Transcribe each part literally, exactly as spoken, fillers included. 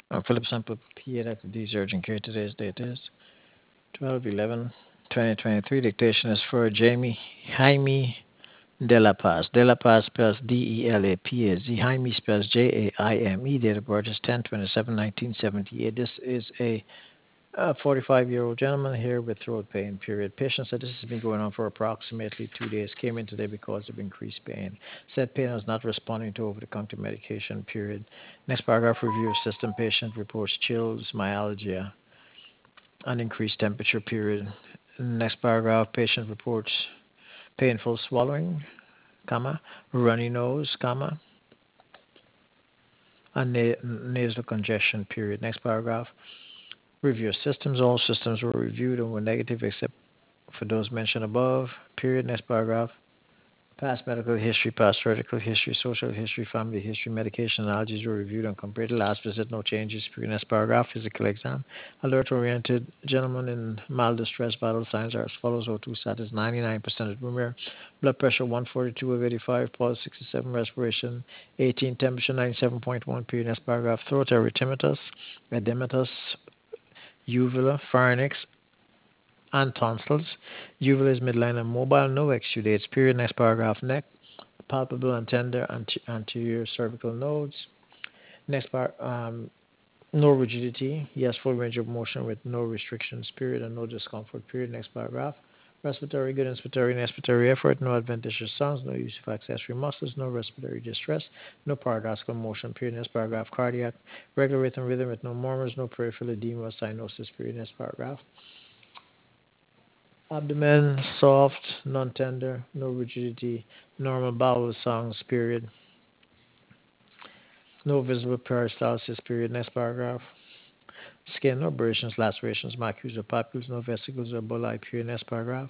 I'm Philip Sample, P A, Doctor D's Urgent Care. Today's date is twelve eleven twenty twenty-three. Dictation is for Jamie Jaime De La Paz. De La Paz spells D E L A P A Z. Jaime spells J A I M E. Date of birth is ten twenty-seven nineteen seventy-eight. This is a a forty-five-year-old gentleman here with throat pain, period. Patient said this has been going on for approximately two days. Came in today because of increased pain. Said pain is not responding to over-the-counter medication, period. Next paragraph, review of system. Patient reports chills, myalgia, and increased temperature, period. Next paragraph, patient reports painful swallowing, comma, runny nose, comma, and na- nasal congestion, period. Next paragraph, review of systems. All systems were reviewed and were negative except for those mentioned above, period. Next paragraph. Past medical history, past surgical history, social history, family history, medication allergies were reviewed and compared to last visit. No changes. Period. Next paragraph. Physical exam. Alert-oriented gentleman in mild distress. Vital signs are as follows. O two status ninety-nine percent at room air. Blood pressure one forty-two over eighty-five. Pulse sixty-seven. Respiration eighteen. Temperature ninety-seven point one. Period. Next paragraph. Throat erythematous, edematous, uvula, pharynx, and tonsils. Uvula is midline and mobile, no exudates. Period. Next paragraph. Neck, palpable and tender ante- anterior cervical nodes. Next part, um, no rigidity. Yes, full range of motion with no restrictions. Period and no discomfort. Period. Next paragraph. Respiratory good, inspiratory and expiratory effort, no adventitious sounds, no use of accessory muscles, no respiratory distress, no paradoxical motion. Period. Next paragraph. Cardiac, regular rhythm, rhythm with no murmurs, no peripheral edema, cyanosis. Period. Next paragraph. Abdomen soft, non-tender, no rigidity, normal bowel sounds, period. No visible peristalsis, period. Next paragraph. Skin, no abrasions, lacerations, macules or papules, no vesicles or bulli, period. Next paragraph.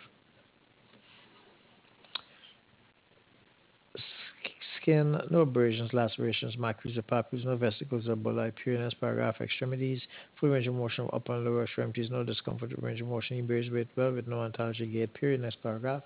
Skin, no abrasions, lacerations, macules or papules, no vesicles or bulli, period. Next paragraph. Extremities, full range of motion of upper and lower extremities, no discomfort with range of motion. He bears weight well with no ontology gait, period. Next paragraph.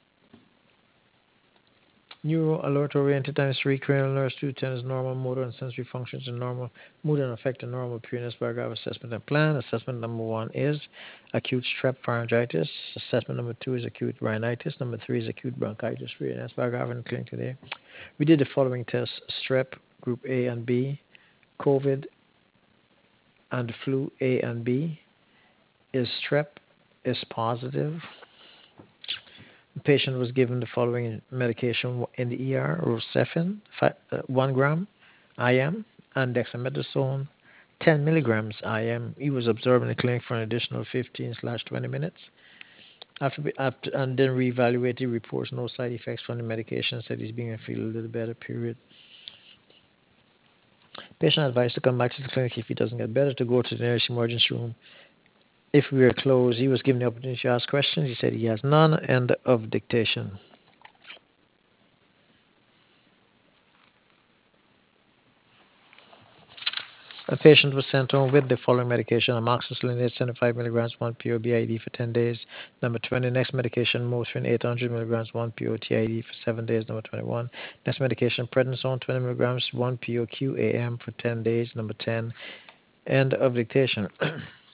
Neuro alert oriented times three cranial nerves two ten is normal motor and sensory functions are normal mood and affect are normal previous paragraph assessment and plan. Assessment number one is acute strep pharyngitis. Assessment number two is acute rhinitis. Number three is acute bronchitis. Read the next paragraph in the clinic today. We did the following tests: strep group A and B, COVID and flu A and B. Is strep is positive. The patient was given the following medication in the E R: Rosefin, fi- uh, one gram I M, and dexamethasone, ten milligrams I M. He was observed in the clinic for an additional fifteen slash twenty minutes. After, after and then reevaluated, he reports no side effects from the medication. Said he's being feel a little better. Period. Patient advised to come back to the clinic if he doesn't get better, to go to the nearest emergency room. If we are closed, he was given the opportunity to ask questions. He said he has none. End of dictation. A patient was sent home with the following medication: amoxicillin seventy-five milligrams, one P O B I D for ten days. Number twenty, next medication, Motrin eight hundred milligrams, one P O T I D for seven days. Number twenty-one, next medication, prednisone twenty milligrams, one P O Q A M for ten days. Number ten, end of dictation.